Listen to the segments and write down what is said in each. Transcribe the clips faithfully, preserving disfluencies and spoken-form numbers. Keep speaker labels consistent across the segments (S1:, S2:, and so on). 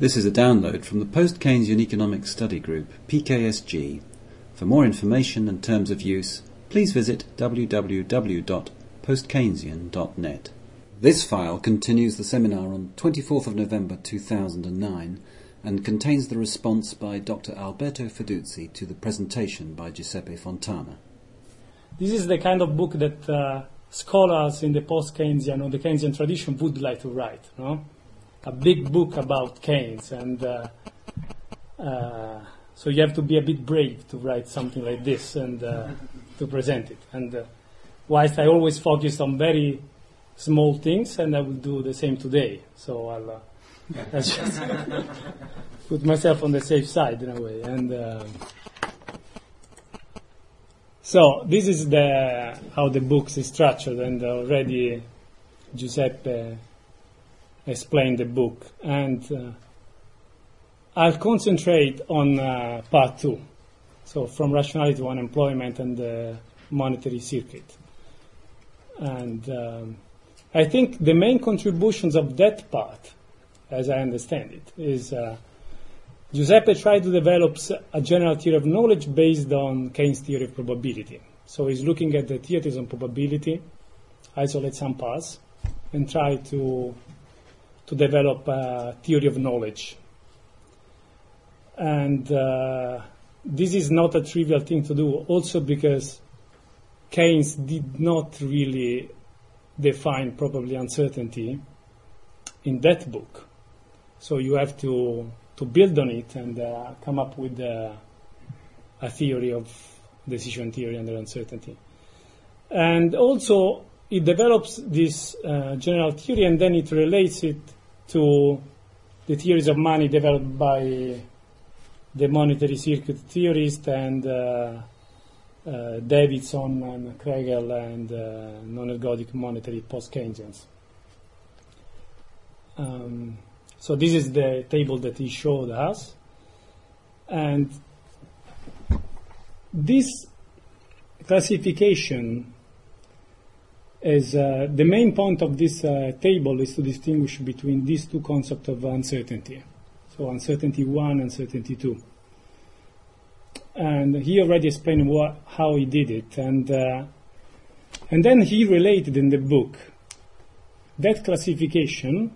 S1: This is a download from the Post-Keynesian Economics Study Group, P K S G. For more information and terms of use, please visit w w w dot post keynesian dot net. This file continues the seminar on twenty-fourth of November two thousand nine and contains the response by Doctor Alberto Feduzzi to the presentation by Giuseppe Fontana.
S2: This is the kind of book that uh, scholars in the post-Keynesian or the Keynesian tradition would like to write, no? A big book about Keynes, and uh, uh, so you have to be a bit brave to write something like this and uh, to present it. And uh, whilst I always focus on very small things, and I will do the same today, so I'll, uh, I'll just put myself on the safe side in a way. And uh, so this is the how the book is structured, and already Giuseppe explain the book, and uh, I'll concentrate on uh, part two, so from rationality to unemployment and the monetary circuit. And um, I think the main contributions of that part, as I understand it, is uh, Giuseppe tried to develop a general theory of knowledge based on Keynes' theory of probability. So he's looking at the theories on probability, isolate some parts, and try to to develop a theory of knowledge. And uh, this is not a trivial thing to do, also because Keynes did not really define probably uncertainty in that book. So you have to, to build on it and uh, come up with uh, a theory of decision theory under uncertainty. And also, it develops this uh, general theory, and then it relates it to the theories of money developed by the monetary circuit theorist and uh, uh, Davidson and Kregel and uh, non-ergodic monetary post-Keynesians. Um, so this is the table that he showed us. And this classification As uh, the main point of this uh, table is to distinguish between these two concepts of uncertainty. So uncertainty one, uncertainty two. And he already explained what, how he did it. And, uh, and then he related in the book that classification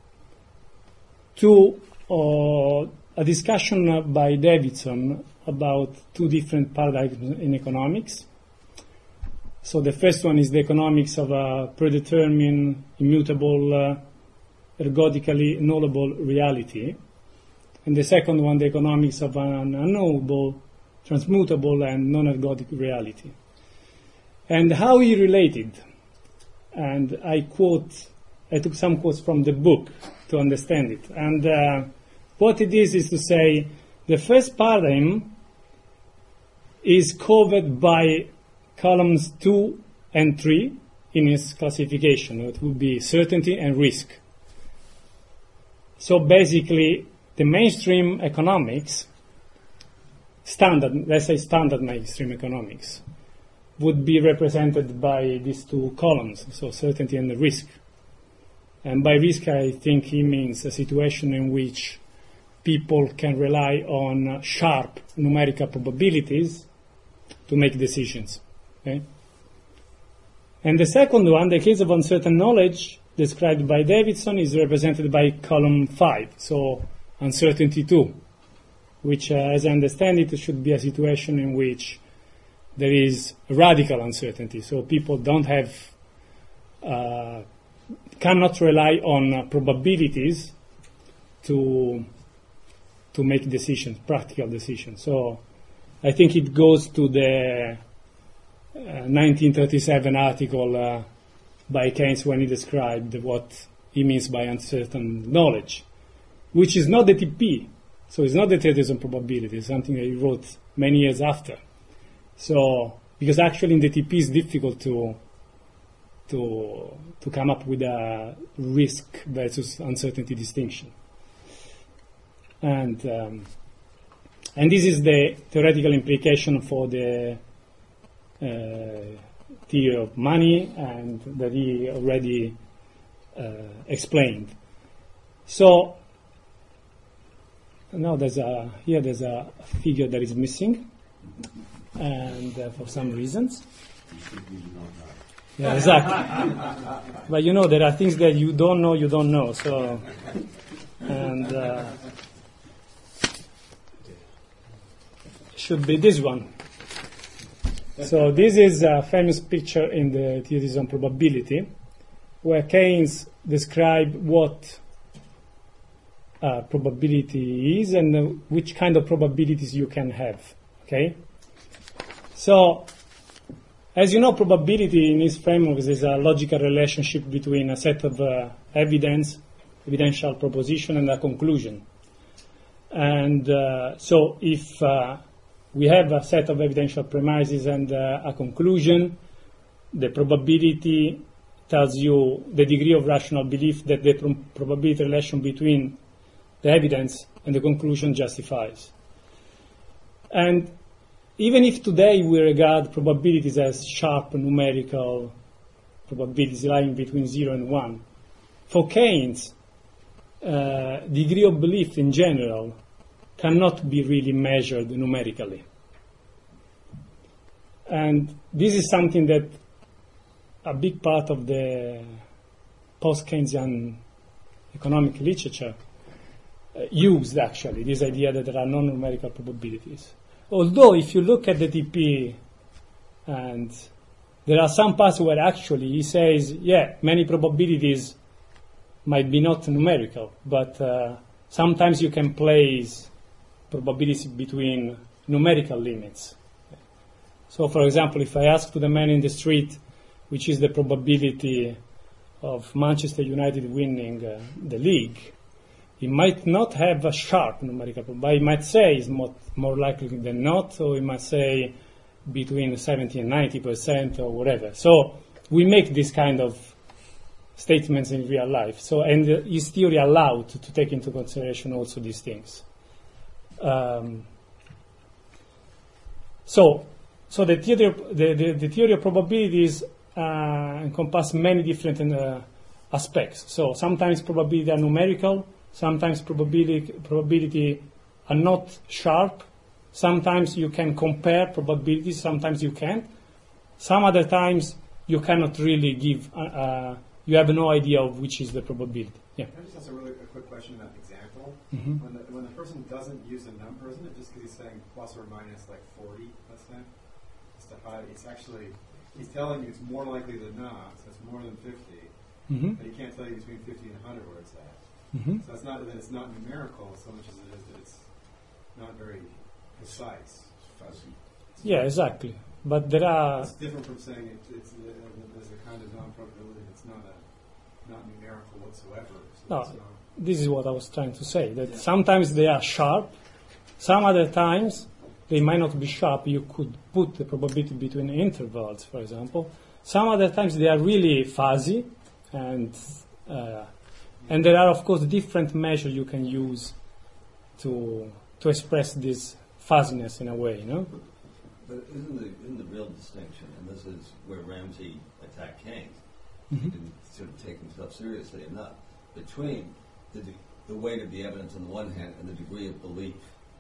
S2: to uh, a discussion by Davidson about two different paradigms in economics. So the first one is the economics of a predetermined, immutable, uh, ergodically knowable reality. And the second one, the economics of an unknowable, transmutable, and non-ergodic reality. And how he related, and I quote, I took some quotes from the book to understand it. And uh, what it is is to say the first paradigm is covered by columns two and three in his classification. It would be certainty and risk. So basically, the mainstream economics, standard, let's say standard mainstream economics, would be represented by these two columns, so certainty and risk. And by risk, I think he means a situation in which people can rely on sharp numerical probabilities to make decisions. Okay. And the second one, the case of uncertain knowledge, described by Davidson, is represented by column five, so uncertainty two, which, uh, as I understand it, should be a situation in which there is radical uncertainty, so people don't have, uh, cannot rely on uh, probabilities to to make decisions, practical decisions. So I think it goes to the Uh, nineteen thirty-seven article uh, by Keynes when he described what he means by uncertain knowledge, which is not the T P. So it's not the theories on probability. It's something that he wrote many years after. So because actually in the T P it's difficult to to to come up with a risk versus uncertainty distinction. And um, and this is the theoretical implication for the Uh, theory of money, and that he already uh, explained. So no, there's a here there's a figure that is missing, and uh, for some reasons. Yeah, exactly. But you know, there are things that you don't know, you don't know. So, and uh, should be this one. So this is a famous picture in the Theories on Probability, where Keynes described what uh, probability is and uh, which kind of probabilities you can have. Okay. So, as you know, probability in his framework is a logical relationship between a set of uh, evidence, evidential proposition, and a conclusion. And uh, so if uh, we have a set of evidential premises and uh, a conclusion, the probability tells you the degree of rational belief that the pro- probability relation between the evidence and the conclusion justifies. And even if today we regard probabilities as sharp numerical probabilities lying between zero and one, for Keynes, uh, degree of belief in general cannot be really measured numerically. And this is something that a big part of the post-Keynesian economic literature uh, used, actually, this idea that there are non-numerical probabilities. Although, if you look at the T P, and there are some parts where actually he says, yeah, many probabilities might be not numerical, but uh, sometimes you can place probabilities between numerical limits. So, for example, if I ask to the man in the street, which is the probability of Manchester United winning uh, the league, he might not have a sharp numerical probability, but he might say it's more, more likely than not, or he might say between seventy and ninety percent or whatever. So we make this kind of statements in real life. So, and uh, is theory allowed to, to take into consideration also these things? Um, so, so the theory of, the, the, the theory of probabilities uh, encompass many different uh, aspects. So sometimes probability are numerical, sometimes probability probability are not sharp, sometimes you can compare probabilities, sometimes you can't. Some other times you cannot really give, uh, uh, you have no idea of which is the probability. Yeah.
S3: Can I just ask a really a quick question about example?
S2: Mm-hmm.
S3: When, the, when the person doesn't use a number, isn't it just because he's saying plus or minus like forty, let's say? It's, to hide, it's actually, he's telling you it's more likely than not, so it's more than fifty,
S2: Mm-hmm.
S3: but he can't tell you between fifty and one hundred where it's at.
S2: Mm-hmm.
S3: So it's not that it's not numerical so much as it is that it's not very precise. It's fuzzy.
S2: Yeah, exactly. But there are...
S3: It's different from saying it, it's, uh, there's a kind of non-probability that's not a, not numerical whatsoever. So
S2: No,
S3: it's not,
S2: this is what I was trying to say, that
S3: Yeah.
S2: sometimes they are sharp, some other times they might not be sharp. You could put the probability between intervals, for example. Some other times they are really fuzzy, and uh, and there are, of course, different measures you can use to to express this fuzziness in a way, you know?
S4: But isn't the, isn't the real distinction, and this is where Ramsey attacked Keynes,
S2: Mm-hmm.
S4: he didn't sort of take himself seriously enough, between the, de- the weight of the evidence on the one hand and the degree of belief,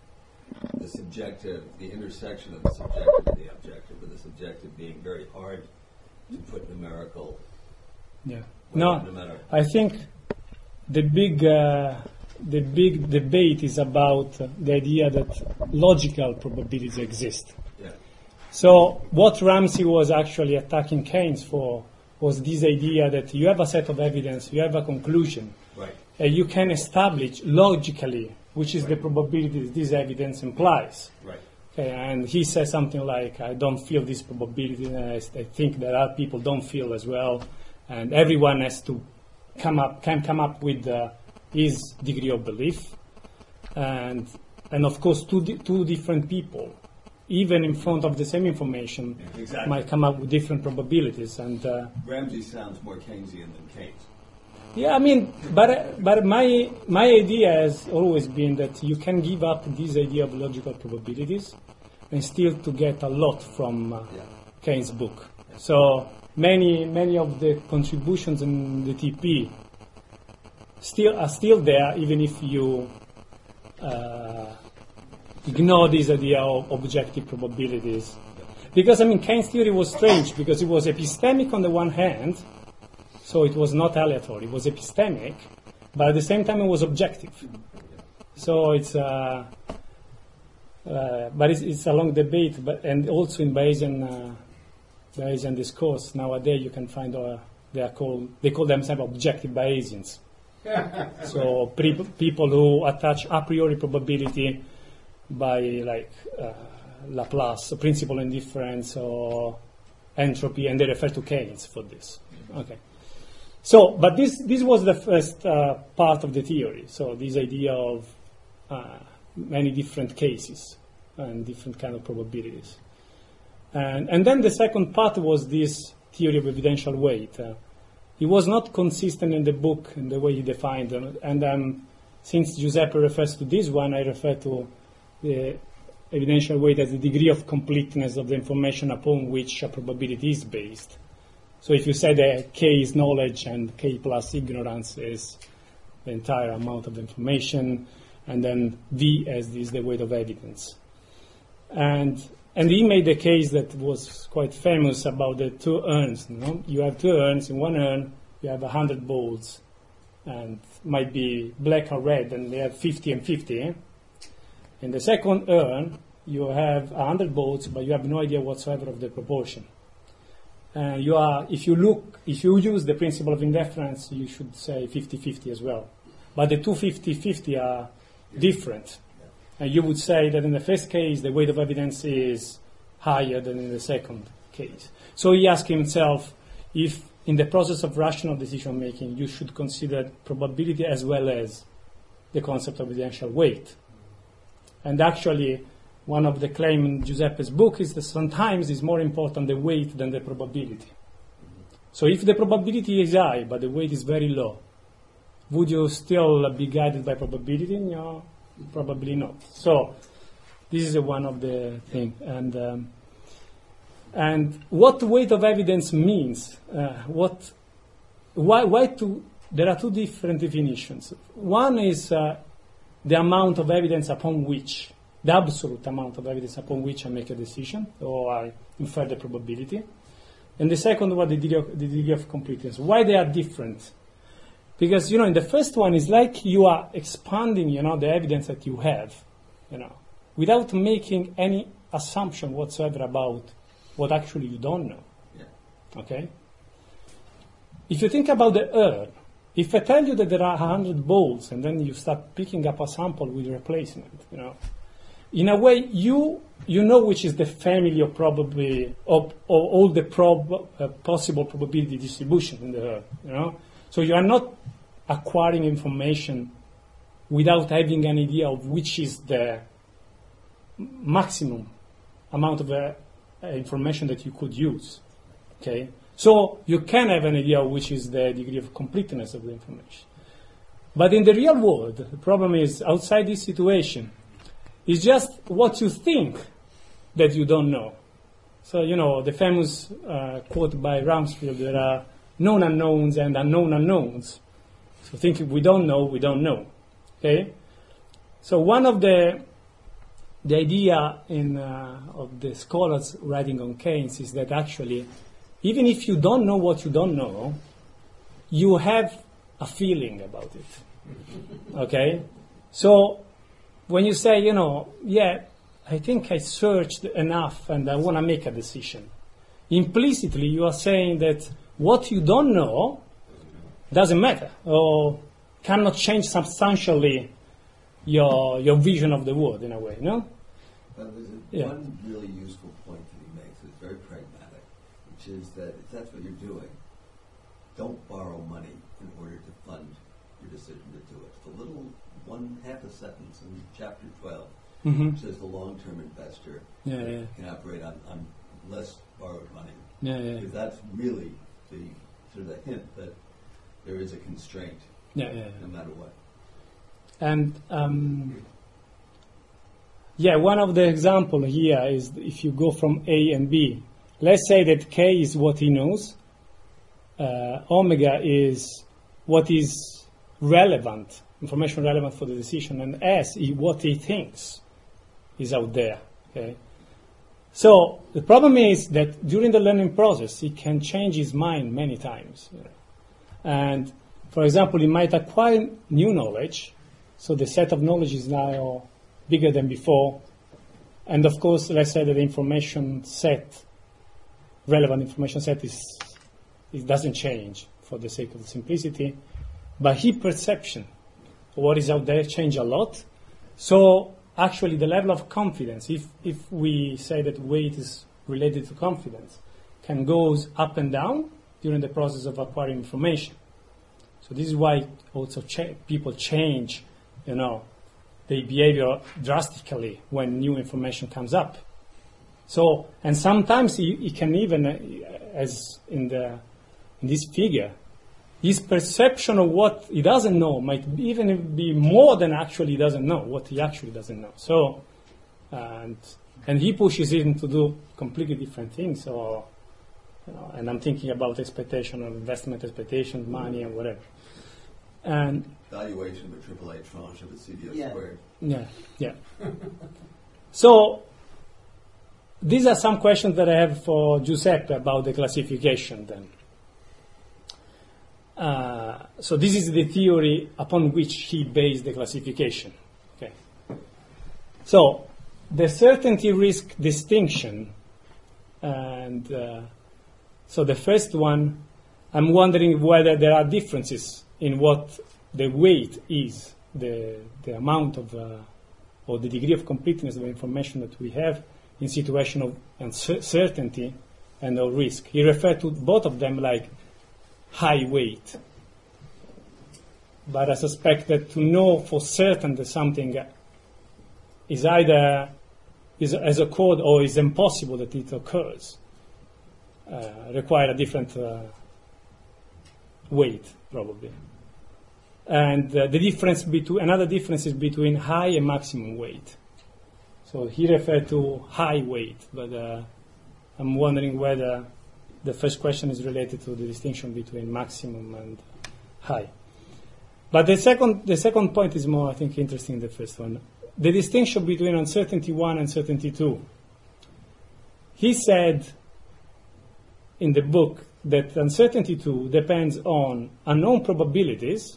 S4: the subjective, the intersection of the subjective and the objective, with the subjective being very hard to put numerical.
S2: Yeah.
S4: well,
S2: No,
S4: matter.
S2: I think the big uh, the big debate is about uh, the idea that logical probabilities exist.
S4: Yeah.
S2: So what Ramsey was actually attacking Keynes for was this idea that you have a set of evidence, you have a conclusion,
S4: Right.
S2: and you can establish logically which is the probability that this evidence implies.
S4: Right.
S2: Okay, and he says something like, I don't feel this probability, and I, I think that other people don't feel as well, and everyone has to come up, can come up with uh, his degree of belief. And, and of course, two, di- two different people, even in front of the same information,
S4: Exactly.
S2: might come up with different probabilities. And uh,
S4: Ramsey sounds more Keynesian than Keynes.
S2: yeah, I mean, but but my my idea has always been that you can give up this idea of logical probabilities and still to get a lot from uh,
S4: Yeah.
S2: Keynes' book. So many many of the contributions in the T P still are still there, even if you uh, ignore this idea of objective probabilities. Because, I mean, Keynes' theory was strange because it was epistemic on the one hand, so it was not aleatory, it was epistemic, but at the same time it was objective. So it's, uh, uh, but it's, it's a long debate, but, and also in Bayesian, uh, Bayesian discourse, nowadays you can find, uh, they are called, they call themselves objective Bayesians. So pre- people who attach a priori probability by like uh, Laplace, principal indifference or entropy, and they refer to Keynes for this. Okay. So, but this this was the first uh, part of the theory. So this idea of uh, many different cases and different kind of probabilities, and and then the second part was this theory of evidential weight. Uh, It was not consistent in the book in the way he defined them. And um, since Giuseppe refers to this one, I refer to the evidential weight as the degree of completeness of the information upon which a probability is based. So if you say that K is knowledge and K plus ignorance is the entire amount of information, and then V as is the weight of evidence. And And he made a case that was quite famous about the two urns. You know? You have two urns. In one urn, you have one hundred balls, and might be black or red, and they have fifty and fifty. Eh? In the second urn, you have one hundred balls, but you have no idea whatsoever of the proportion. And you are, if you look, if you use the principle of indifference, you should say fifty-fifty as well. But the two fifty-fifty are different. And you would say that in the first case, the weight of evidence is higher than in the second case. So he asked himself if, in the process of rational decision-making, you should consider probability as well as the concept of evidential weight. And actually, one of the claims in Giuseppe's book is that sometimes it's more important the weight than the probability. So if the probability is high, but the weight is very low, would you still be guided by probability? No. Probably not. So this is one of the things. And um, and what weight of evidence means? Uh, what? Why? Why two? There are two different definitions. One is uh, the amount of evidence upon which, the absolute amount of evidence upon which I make a decision, or I infer the probability. And the second one, the degree of, the degree of completeness. Why they are different? Because, you know, in the first one, it's like you are expanding, you know, the evidence that you have, you know, without making any assumption whatsoever about what actually you don't know. Yeah. Okay? If you think about the urn, if I tell you that there are one hundred balls and then you start picking up a sample with replacement, you know, in a way, you you know which is the family of probably, of, of all the prob, uh, possible probability distribution in the urn, you know. So you are not acquiring information without having an idea of which is the maximum amount of uh, information that you could use. Okay, so you can have an idea of which is the degree of completeness of the information. But in the real world, the problem is outside this situation, it's just what you think that you don't know. So, you know, the famous uh, quote by Rumsfeld, there are known unknowns and unknown unknowns. So thinking we don't know, we don't know. Okay? So one of the the idea in uh, of the scholars writing on Keynes is that actually, even if you don't know what you don't know, you have a feeling about it. Okay? So when you say, you know, yeah, I think I searched enough and I want to make a decision, implicitly you are saying that what you don't know doesn't matter or cannot change substantially your your vision of the world in a way, no?
S4: Well, there's a,
S2: yeah.
S4: one really useful point that he makes that's very pragmatic, which is that if that's what you're doing, don't borrow money in order to fund your decision to do it. It's a little one half a sentence in chapter twelve
S2: Mm-hmm.
S4: says the long-term investor
S2: yeah, yeah.
S4: can operate on, on less borrowed money.
S2: Yeah, yeah.
S4: Because that's really the sort of the hint that there is a constraint,
S2: Yeah, yeah, yeah.
S4: no matter what.
S2: And um, yeah, one of the example here is if you go from A and B. Let's say that K is what he knows. Uh, omega is what is relevant information relevant for the decision, and S, he, what he thinks is out there. Okay? So the problem is that during the learning process, he can change his mind many times. You know. And, for example, he might acquire new knowledge, so the set of knowledge is now bigger than before. And, of course, let's say that the information set, relevant information set, is it doesn't change for the sake of the simplicity. But his perception of what is out there change a lot. So actually the level of confidence, if, if we say that weight is related to confidence, can go up and down during the process of acquiring information. So this is why also cha- people change, you know, their behavior drastically when new information comes up. So, and sometimes it can even, uh, as in the in this figure, his perception of what he doesn't know might even be more than actually he doesn't know, what he actually doesn't know. So, and and he pushes him to do completely different things. Or, you know, and I'm thinking about expectation of investment expectation, money, and whatever. And
S4: valuation of a triple A tranche of a C D S
S5: Yeah.
S4: squared.
S2: yeah, yeah. So these are some questions that I have for Giuseppe about the classification then. Uh, so this is the theory upon which he based the classification. Okay. So the certainty risk distinction, and uh, so the first one, I'm wondering whether there are differences in what the weight is, the the amount of uh, or the degree of completeness of information that we have in situation of uncertainty and of risk. He referred to both of them like high weight. But I suspect that to know for certain that something is either is as occurred or is impossible that it occurs uh, require a different uh, weight, probably. And uh, the difference between another difference is between high and maximum weight. So he referred to high weight, but uh, I'm wondering whether the first question is related to the distinction between maximum and high. But the second, the second point is more, I think, interesting than the first one. The distinction between uncertainty one and uncertainty two. He said in the book that uncertainty two depends on unknown probabilities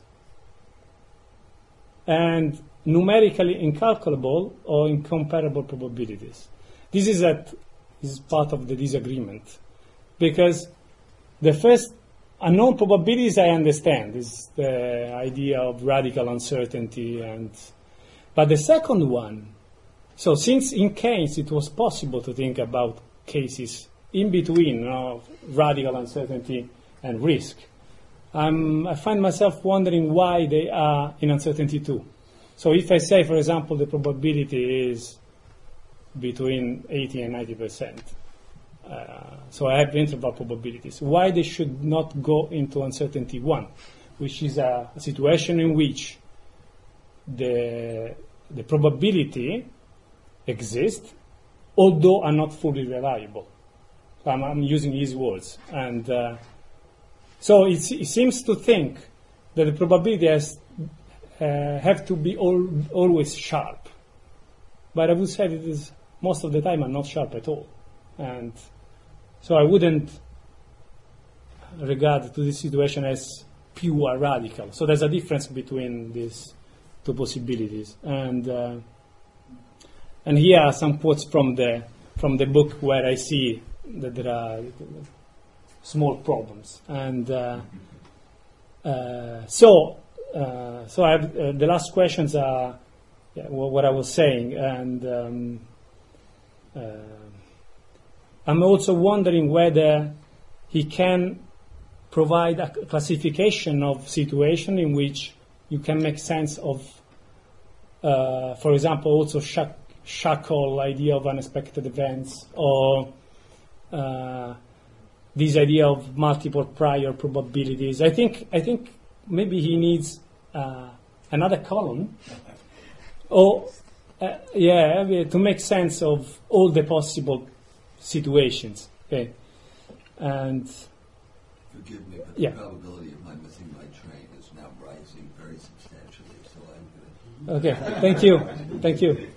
S2: and numerically incalculable or incomparable probabilities. This is, at, this is part of the disagreement. Because the first unknown probabilities I understand is the idea of radical uncertainty, and but the second one, so since in Keynes it was possible to think about cases in between, you know, radical uncertainty and risk, um, I find myself wondering why they are in uncertainty too. So if I say, for example, the probability is between eighty and ninety percent, Uh, so I have interval probabilities. Why they should not go into uncertainty one, which is a, a situation in which the the probability exists, although are not fully reliable. So I'm, I'm using his words, and uh, so it's, it seems to think that the probability has uh, have to be all, always sharp. But I would say that it is most of the time are not sharp at all, and so I wouldn't regard to this situation as pure radical. So there's a difference between these two possibilities. And uh, and here are some quotes from the from the book where I see that there are small problems. And uh, uh, so uh, so I have, uh, the last questions are yeah, what I was saying, and. Um, uh, I'm also wondering whether he can provide a classification of situation in which you can make sense of, uh, for example, also shock, shackle idea of unexpected events, or uh, this idea of multiple prior probabilities. I think I think maybe he needs uh, another column, or uh, yeah, to make sense of all the possible situations, okay, and
S4: Forgive me, but
S2: Yeah.
S4: the probability of my missing my train is now rising very substantially, so I'm going to...
S2: Okay, thank you. Thank you.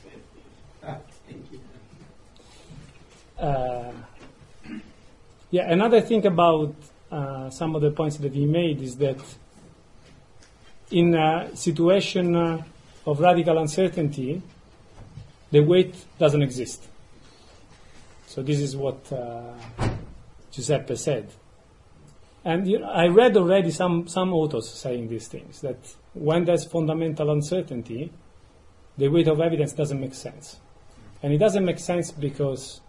S2: Uh, yeah, another thing about uh, some of the points that he made is that in a situation uh, of radical uncertainty, the weight doesn't exist. So this is what uh, Giuseppe said. And you know, I read already some, some authors saying these things, that when there's fundamental uncertainty, the weight of evidence doesn't make sense. And it doesn't make sense because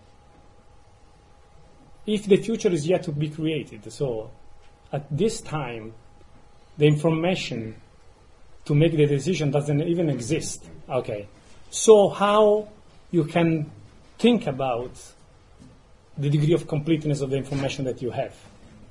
S2: if the future is yet to be created, so at this time, the information to make the decision doesn't even exist. Okay. So how you can think about the degree of completeness of the information that you have?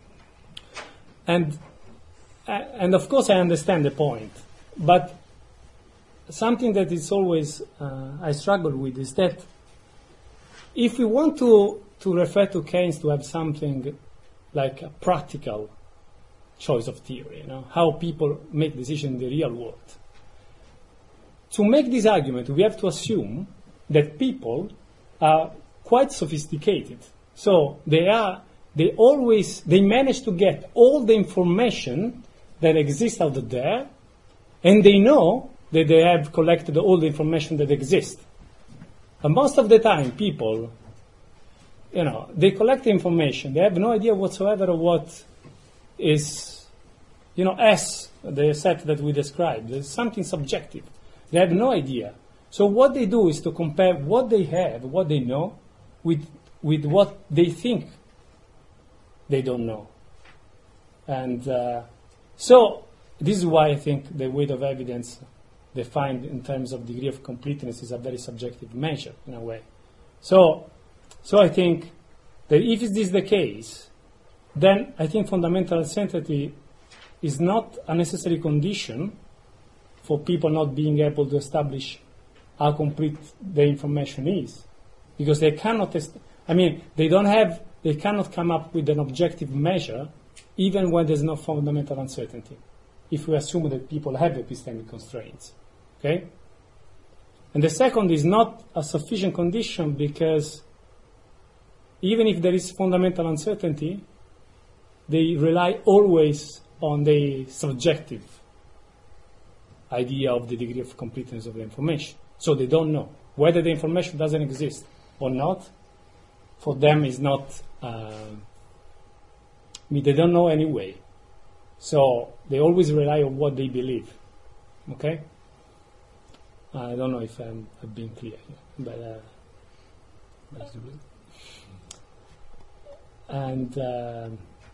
S2: And, uh, and of course I understand the point, but something that is always uh, I struggle with is that if we want to, to refer to Keynes to have something like a practical choice of theory, you know, how people make decisions in the real world, to make this argument, we have to assume that people are quite sophisticated. So they are, they always, they manage to get all the information that exists out there, and they know that they have collected all the information that exists. And most of the time, people, you know, they collect the information. They have no idea whatsoever of what is, you know, S, the set that we described. There's something subjective. They have no idea. So what they do is to compare what they have, what they know, with with what they think they don't know. And uh, so this is why I think the weight of evidence defined in terms of degree of completeness is a very subjective measure in a way. So, so I think that if this is the case, then I think fundamental uncertainty is not a necessary condition for people not being able to establish how complete the information is, because they cannot. Est- I mean, they don't have. They cannot come up with an objective measure, even when there's no fundamental uncertainty. If we assume that people have epistemic constraints, okay. And the second is not a sufficient condition because even if there is fundamental uncertainty, they rely always on the subjective idea of the degree of completeness of the information. So they don't know. Whether the information doesn't exist or not, for them is not, uh, I mean, they don't know anyway. So they always rely on what they believe. Okay? I don't know if I'm, I've been clear here, but uh, and uh,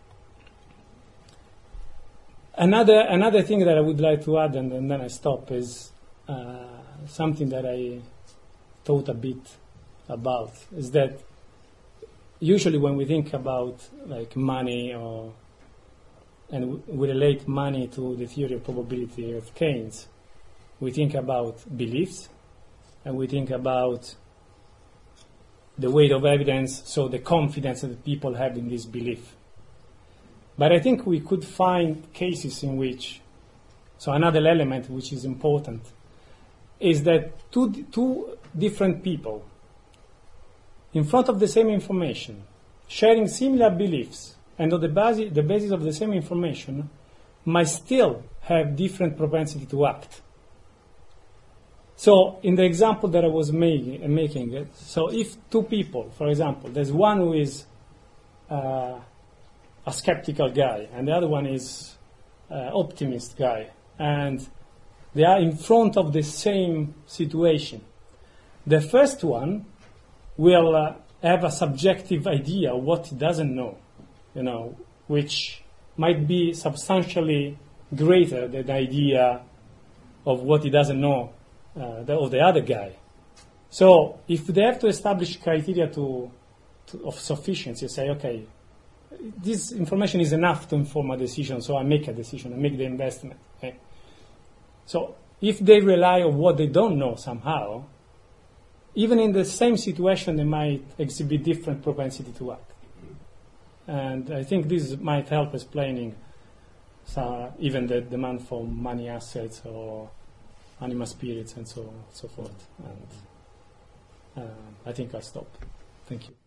S2: another another thing that I would like to add, and, and then I stop, is uh, something that I thought a bit about, is that usually when we think about like money, or and we relate money to the theory of probability of Keynes, we think about beliefs, and we think about the weight of evidence, so the confidence that people have in this belief. But I think we could find cases in which, so another element which is important, is that two, two different people, in front of the same information, sharing similar beliefs, and on the basis, the basis of the same information, might still have different propensity to act. So in the example that I was making, making so if two people, for example, there's one who is uh, a skeptical guy, and the other one is an optimist guy, and they are in front of the same situation, the first one will uh, have a subjective idea of what he doesn't know, you know, which might be substantially greater than the idea of what he doesn't know uh, the, of the other guy. So if they have to establish criteria to, to, of sufficiency, say, okay, this information is enough to inform a decision, so I make a decision, I make the investment. Okay? So if they rely on what they don't know somehow, even in the same situation, they might exhibit different propensity to act. And I think this might help explaining so even the demand for money assets or animal spirits and so on and so forth. And uh, I think I'll stop. Thank you.